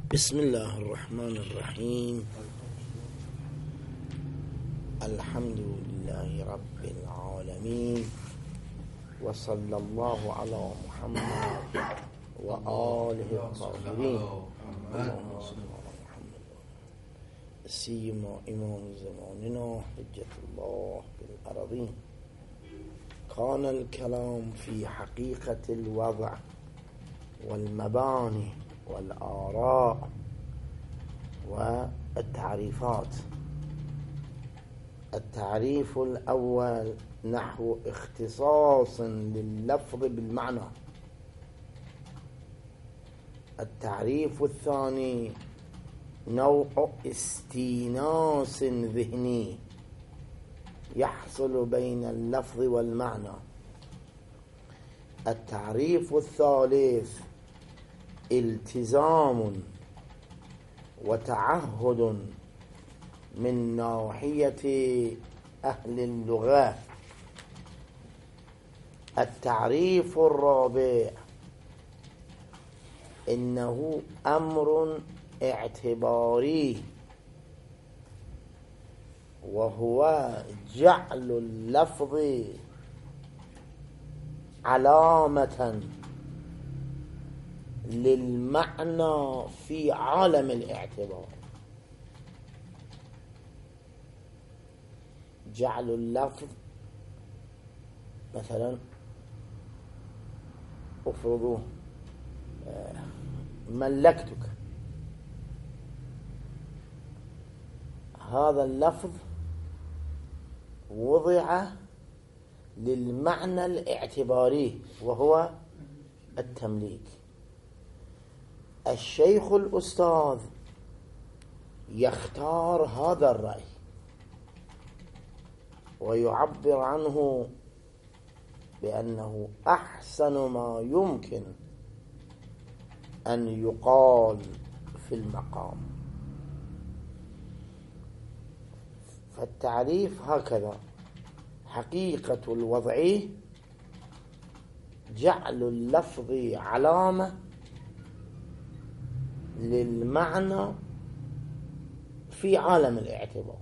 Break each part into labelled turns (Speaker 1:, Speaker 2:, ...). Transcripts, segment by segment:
Speaker 1: بسم الله الرحمن الرحيم. الحمد لله رب العالمين، وصلى الله على محمد وآله الطاهرين. اللهم صل على محمد سيما إمام زماننا حجة الله بالأرضين. كان الكلام في حقيقة الوضع والمباني والآراء والتعريفات. التعريف الأول نحو اختصاص لللفظ بالمعنى. التعريف الثاني نوع استيناس ذهني يحصل بين اللفظ والمعنى. التعريف الثالث التزام وتعهد من ناحية أهل اللغة. التعريف الرابع إنه أمر اعتباري، وهو جعل اللفظ علامة للمعنى في عالم الاعتبار. جعل اللفظ مثلا افرضوا ملكتك، هذا اللفظ وضع للمعنى الاعتباري وهو التمليك. الشيخ الأستاذ يختار هذا الرأي ويعبر عنه بأنه أحسن ما يمكن أن يقال في المقام. فالتعريف هكذا: حقيقة الوضع جعل اللفظ علامة للمعنى في عالم الاعتبار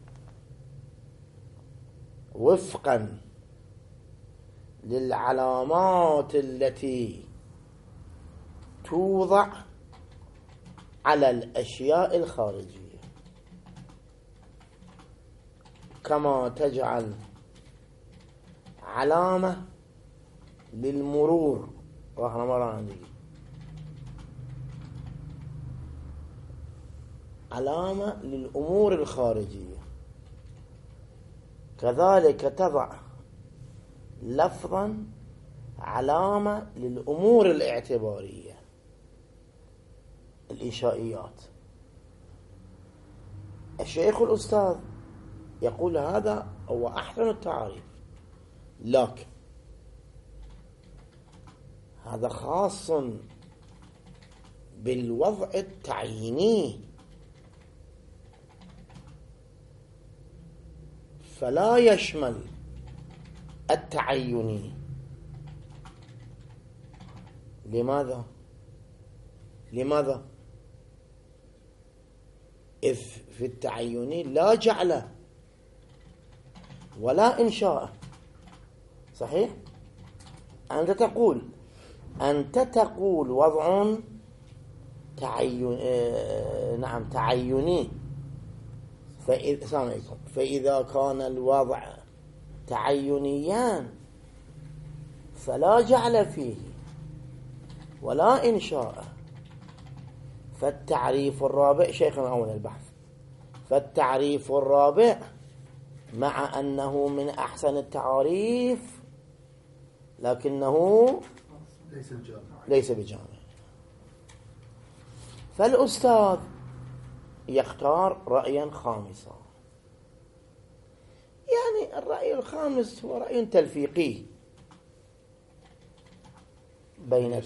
Speaker 1: وفقا للعلامات التي توضع على الأشياء الخارجية، كما تجعل علامة للمرور، واحنا مرة عندي علامة للأمور الخارجية، كذلك تضع لفظا علامة للأمور الاعتبارية الإنشائيات. الشيخ الأستاذ يقول هذا هو أحسن التعاريف، لكن هذا خاص بالوضع التعييني، فلا يشمل التعيني. لماذا؟ إذ في التعيني لا جعل ولا إنشاء. صحيح؟ أنت تقول وضع تعيني. فإذا كان الوضع تعينيا فلا جعل فيه ولا إنشاء. فالتعريف الرابع، شيخنا أول البحث، فالتعريف الرابع مع أنه من أحسن التعاريف لكنه ليس بجامع. فالأستاذ يختار رأيا خامسا، يعني الرأي الخامس هو رأي تلفيقي بين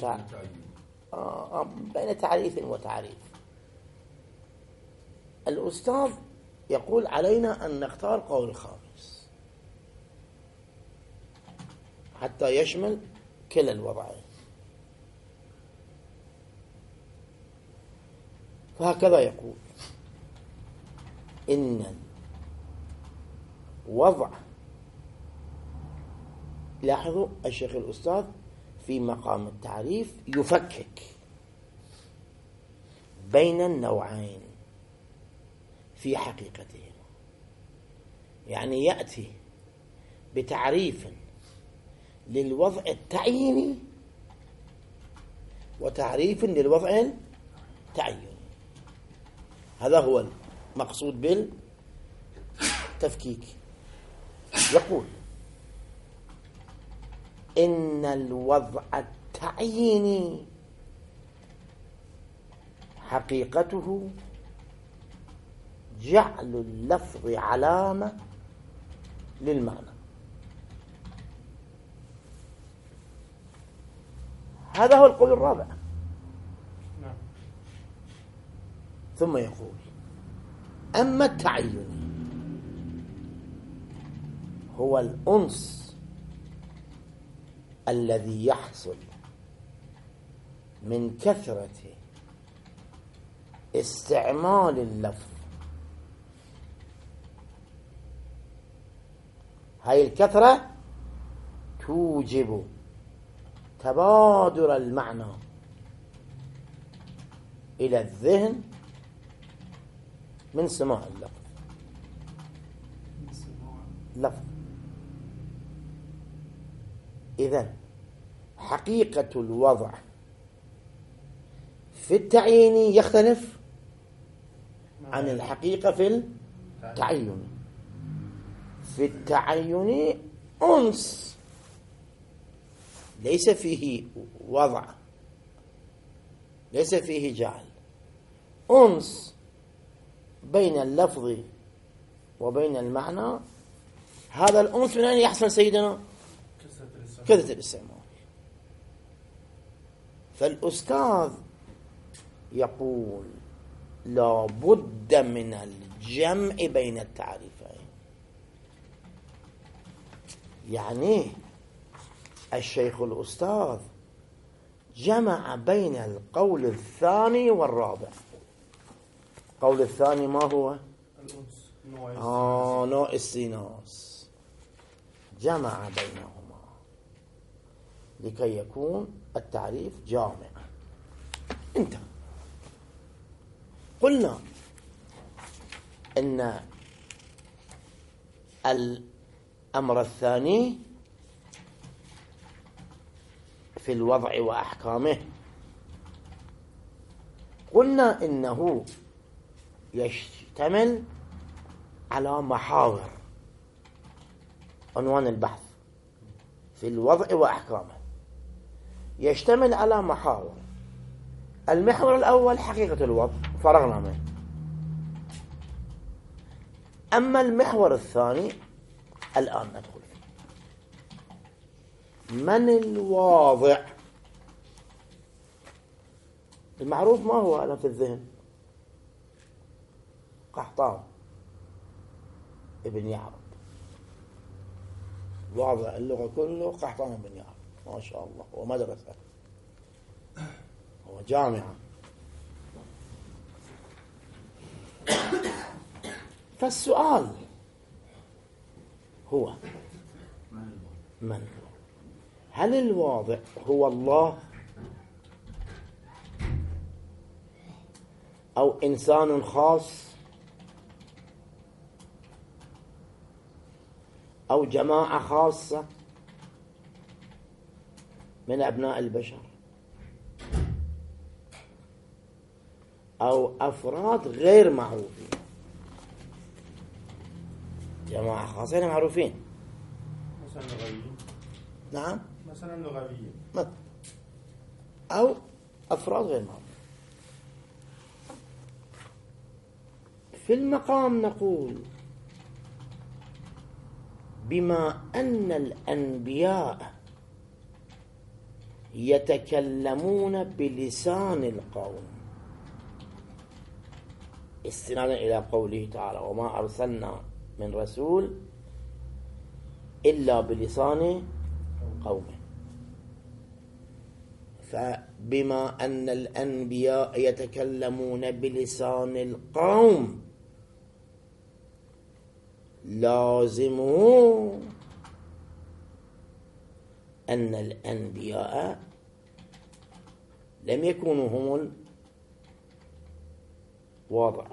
Speaker 1: تعريف وتعريف. الأستاذ يقول علينا أن نختار قول خامس حتى يشمل كلا الوضعين. فهكذا يقول إن الوضع، لاحظوا الشيخ الأستاذ في مقام التعريف يفكك بين النوعين في حقيقتهم، يعني يأتي بتعريف للوضع التعييني وتعريف للوضع التعيني. هذا هو المقصود بالتفكيك. يقول إن الوضع التعييني حقيقته جعل اللفظ علامة للمعنى. هذا هو القول الرابع. ثم يقول أما التعين هو الأنس الذي يحصل من كثرة استعمال اللفظ. هاي الكثرة توجب تبادر المعنى إلى الذهن من سماع اللفظ. إذن حقيقة الوضع في التعيين يختلف عن الحقيقة في التعين. في التعين أنس ليس فيه وضع، ليس فيه جعل، أنس بين اللفظ وبين المعنى. هذا الأنس من أين يحصل سيدنا؟ كثرة الاستعمال. فالأستاذ يقول لا بد من الجمع بين التعريفين. يعني الشيخ الأستاذ جمع بين القول الثاني والرابع. القول الثاني ما هو؟ نوع السيناس. جمع بينهما لكي يكون التعريف جامع. انتهى. قلنا ان الأمر الثاني في الوضع وأحكامه، قلنا إنه يشتمل على محاور. عنوان البحث في الوضع وأحكامه يشتمل على محاور. المحور الأول حقيقة الوضع، فرغنا منه. أما المحور الثاني الآن ندخل فيه. من الواضع؟ المعروف ما هو أنا في الذهن؟ قحطان ابن يعرب، واضع اللغة كله قحطان ابن يعرب، ما شاء الله. هو مدرسة، هو جامعة. فالسؤال هو من؟ هل الواضع هو الله أو إنسان خاص أو جماعة خاصة من أبناء البشر أو أفراد غير معروفين؟ جماعة خاصين معروفين،
Speaker 2: مثلا لغويين.
Speaker 1: نعم،
Speaker 2: مثلا لغويين
Speaker 1: أو أفراد غير معروفين. في المقام نقول بما أن الأنبياء يتكلمون بلسان القوم، استنادا إلى قوله تعالى وما أرسلنا من رسول إلا بلسان قومه. فبما أن الأنبياء يتكلمون بلسان القوم لازمه أن الأنبياء لم يكونوا هم الواضع.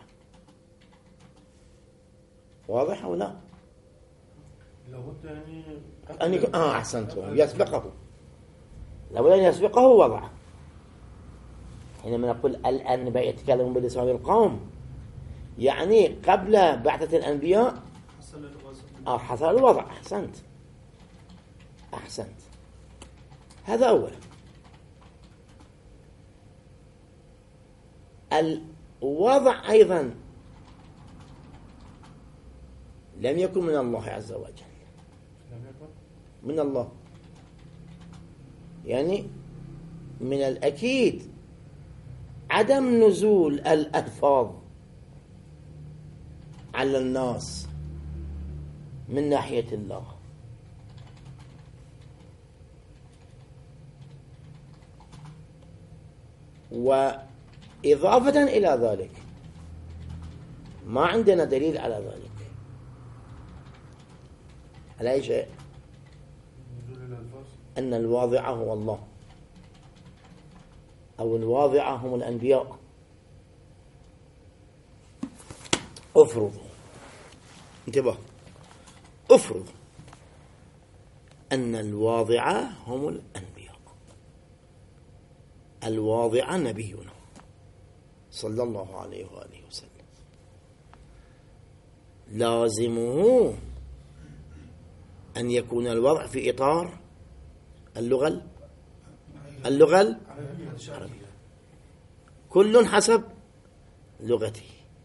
Speaker 1: واضح أو لا؟
Speaker 2: لابد
Speaker 1: أن يكون أحسنتم يسبقه، لابد أن يسبقه وضع. حينما نقول الأنبياء يتكلمون بلسان القوم يعني قبل بعثة الأنبياء حصل الوضع. أحسنت. هذا أولا. الوضع أيضا لم يكن من الله عز وجل، من الله. يعني من الأكيد عدم نزول الألفاظ على الناس من ناحية الله، وإضافة إلى ذلك ما عندنا دليل على ذلك. على أي شيء؟ أن الواضع هو الله أو الواضع هم الأنبياء. انتبه، افرض أن الواضع هم الأنبياء، الواضع نبينا صلى الله عليه وآله وسلم، لازمه أن يكون الوضع في إطار اللغة العربية، كل حسب لغته.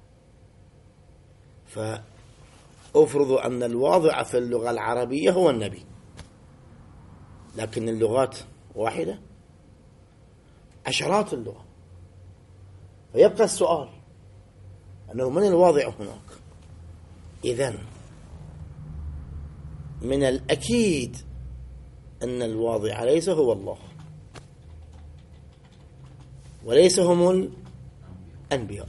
Speaker 1: فأفرض أن الواضع في اللغة العربية هو النبي، لكن اللغات واحدة، عشرات اللغة، فيبقى السؤال أنه من الواضع هناك؟ إذن من الأكيد أن الواضع ليس هو الله وليس هم الأنبياء،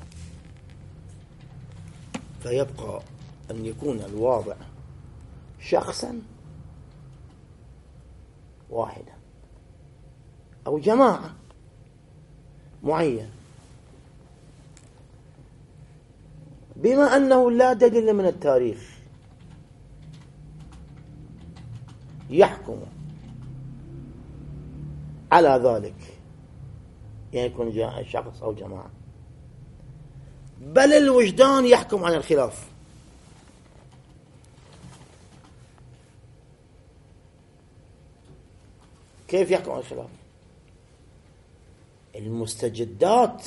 Speaker 1: فيبقى أن يكون الواضع شخصا واحدا أو جماعة معينة، بما أنه لا دليل من التاريخ يحكم على ذلك، يعني يكون شخص أو جماعة، بل الوجدان يحكم عن الخلاف. كيف يحكم عن الخلاف؟ المستجدات،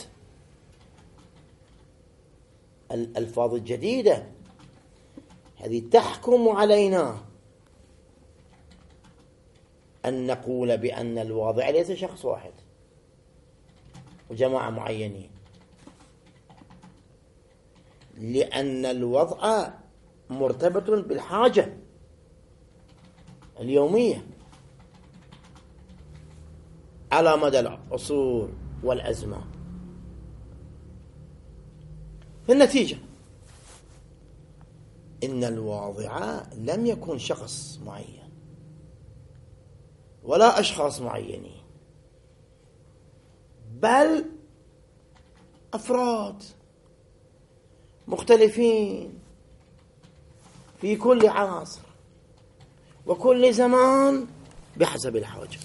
Speaker 1: الألفاظ الجديدة هذه تحكم علينا أن نقول بأن الواضع ليس شخص واحد وجماعة معينين، لأن الوضع مرتبط بالحاجة اليومية على مدى العصور والأزمان. في النتيجة إن الواضع لم يكن شخص معين ولا أشخاص معينين، بل أفراد مختلفين في كل عصر وكل زمان بحسب الحاجة.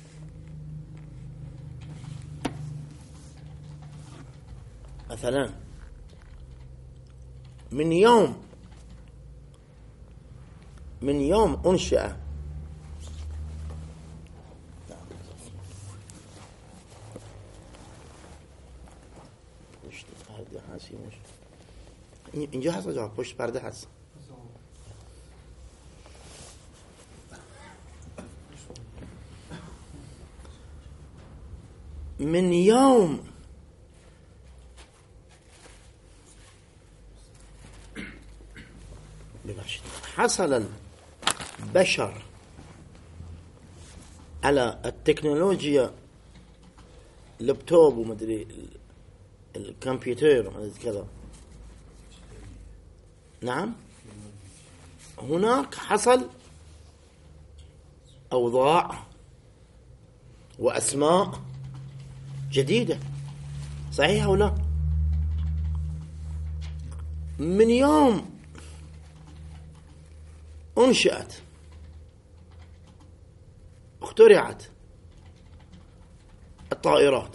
Speaker 1: مثلا من يوم أنشأ اینجا هست آجا پشت پرده هست. من يوم حصل البشر على التكنولوجيا اللابتوب ومدري الكمبيوتر ومدري كذا. نعم، هناك حصل أوضاع وأسماء جديدة، صحيح أو لا؟ من يوم أنشأت اخترعت الطائرات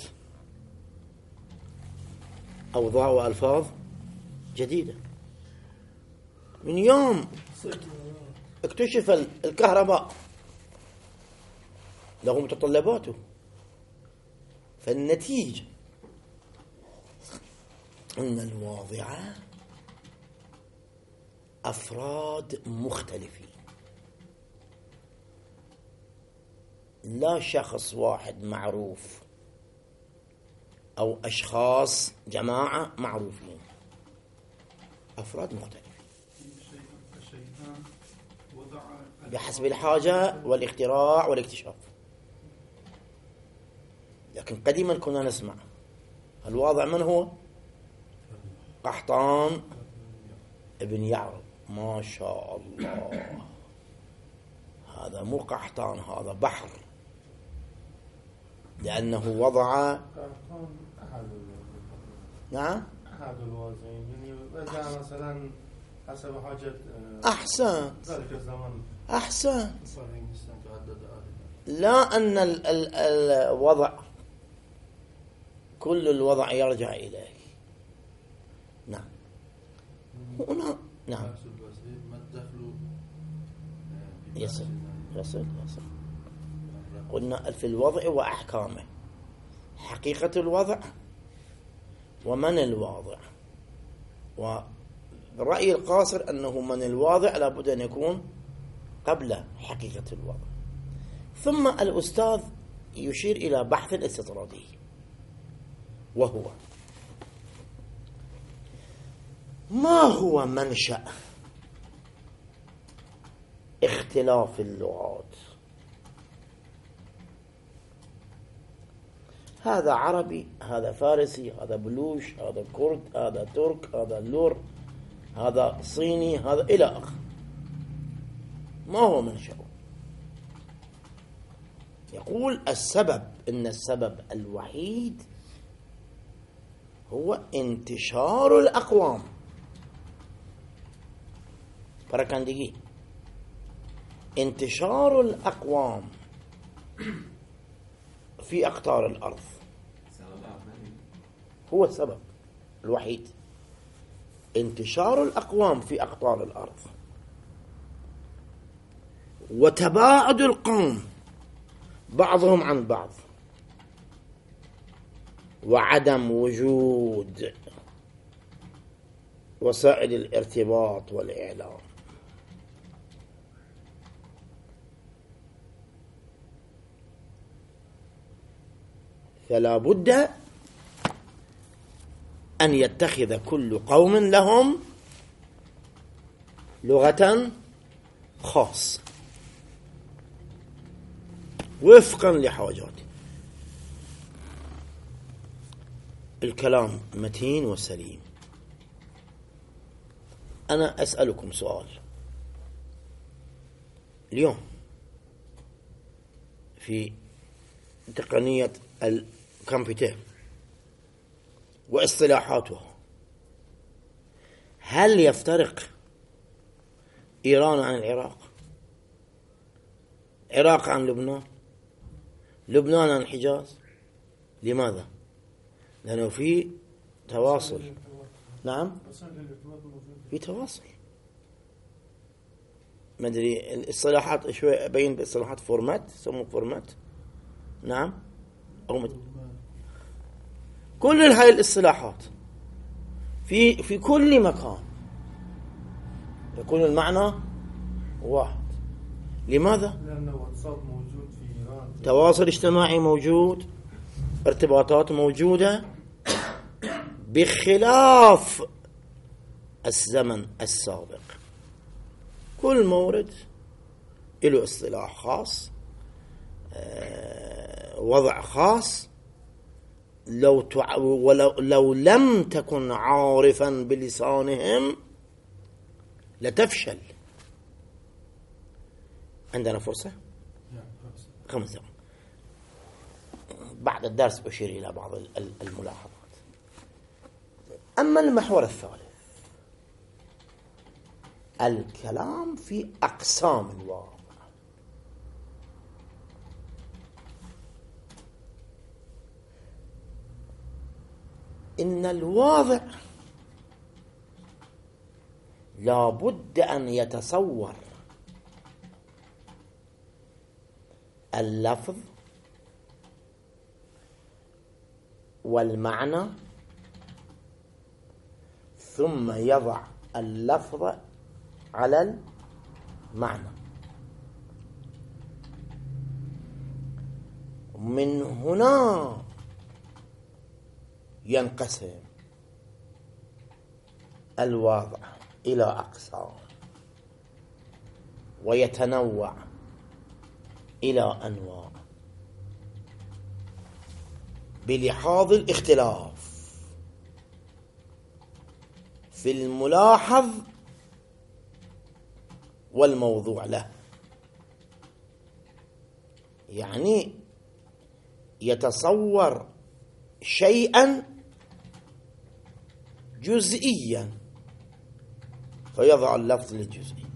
Speaker 1: أوضاع وألفاظ جديدة. من يوم اكتشف الكهرباء له متطلباته. فالنتيجة أن الواضعة أفراد مختلفين، لا شخص واحد معروف أو أشخاص جماعة معروفين، أفراد مختلفين بحسب الحاجة والاختراع والاكتشاف. لكن قديما كنا نسمع الواضع من هو؟ قحطان ابن يعرب. ما شاء الله، هذا مو قحطان، هذا بحر، لأنه وضع. نعم،
Speaker 2: أحد الوازعين، يعني إذا مثلا حسب حاجة
Speaker 1: أحسن
Speaker 2: ذلك الزمن
Speaker 1: أحسن. لا أن الوضع كل الوضع يرجع إليه. نعم هنا. نعم يصل. قلنا في الوضع وأحكامه، حقيقة الوضع ومن الواضع. والرأي القاصر أنه من الواضع لابد أن يكون قبل حقيقة الوضع. ثم الأستاذ يشير إلى بحث استطرادي، وهو ما هو منشأ اختلاف اللغات؟ هذا عربي، هذا فارسي، هذا بلوش، هذا كرد، هذا ترك، هذا لور، هذا صيني، هذا إلى آخره. ما هو منشأه؟ يقول السبب، إن السبب الوحيد هو انتشار الأقوام. فركندقي، انتشار الأقوام في أقطار الأرض هو السبب الوحيد. انتشار الأقوام في أقطار الأرض وتباعد القوم بعضهم عن بعض وعدم وجود وسائل الارتباط والإعلام. فلا بد أن يتخذ كل قوم لهم لغة خاصة وفقا لحاجاته. الكلام متين وسليم. أنا أسألكم سؤال. اليوم في تقنية الكمبيوتر واصطلاحاته، هل يفترق إيران عن العراق؟ العراق عن لبنان؟ لبنان عن الحجاز؟ لماذا؟ لأنه في تواصل. نعم، في تواصل. ما أدري الاصطلاحات شوي أبين باصطلاحات فورمات، يسموه فورمات. نعم، أو كل هاي الاصطلاحات في كل مكان يكون المعنى واحد. لماذا؟
Speaker 2: لأن واتساب موجود في إيران،
Speaker 1: تواصل اجتماعي موجود، ارتباطات موجودة، بخلاف الزمن السابق. كل مورد له اصطلاح خاص، وضع خاص، لو لم تكن عارفا بلسانهم لتفشل. عندنا فرصة 5 دقائق. بعد الدرس أشير إلى بعض الملاحظات. أما المحور الثالث، الكلام في أقسام الواضع. إن الواضع لا بد أن يتصور اللفظ والمعنى، ثم يضع اللفظ على المعنى. من هنا ينقسم الواضع إلى أقسام ويتنوع إلى أنواع بلحاظ الاختلاف في الملاحظ والموضوع له. يعني يتصور شيئا جزئيا فيضع اللفظ للجزئي،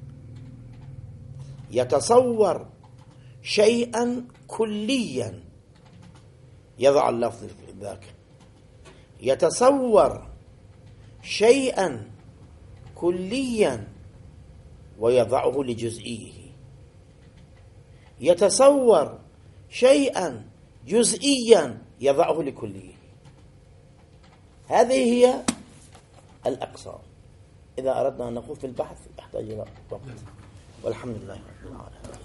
Speaker 1: يتصور شيئا كليا يضع اللفظ ذاك، يتصور شيئا كليا ويضعه لجزئيه، يتصور شيئا جزئيا يضعه لكليه. هذه هي الأقسام. إذا أردنا أن نقول في البحث يحتاج إلى وقت، والحمد لله رب العالمين.